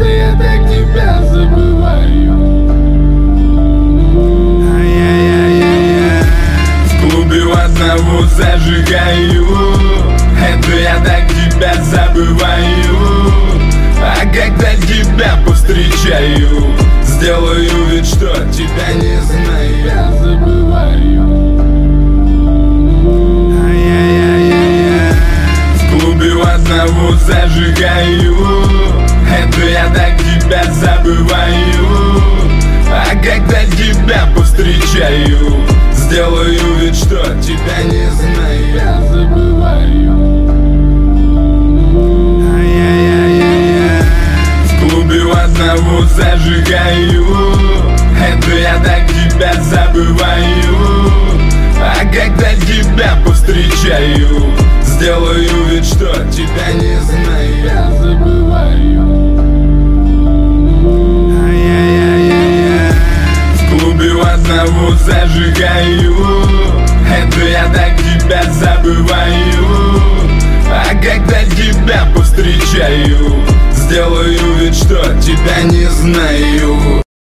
Это я так тебя забываю. В клубе у одного зажигаю. Это я так тебя забываю. А когда тебя повстречаю, сделаю вид, что тебя не знаю. Я забываю. В клубе у одного зажигаю. Это я так тебя забываю. А когда тебя повстречаю, сделаю вид, что тебя не знаю. Я забываю. В клубе у одного зажигаю. Это я так тебя забываю. А когда тебя повстречаю, сделаю вид, что тебя не знаю. Я забываю. В клубе у одного зажигаю. Это я так тебя забываю. А когда тебя повстречаю, сделаю вид, что тебя не знаю.